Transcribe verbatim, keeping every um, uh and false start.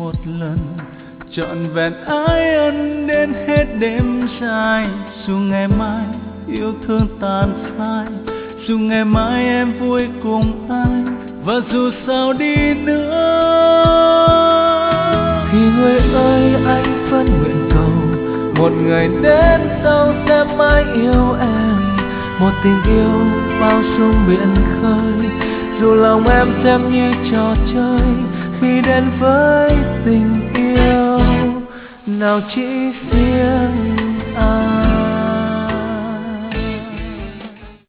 một lần trọn vẹn ái ân đến hết đêm dài. Dù ngày mai yêu thương tàn phai, dù ngày mai em vui cùng anh, và dù sao đi nữa thì người ơi anh vẫn nguyện cầu một ngày đến sau sẽ mãi yêu em, một tình yêu bao sông biển khơi. Dù lòng em xem như trò chơi khi đến với tình yêu nào chỉ riêng anh.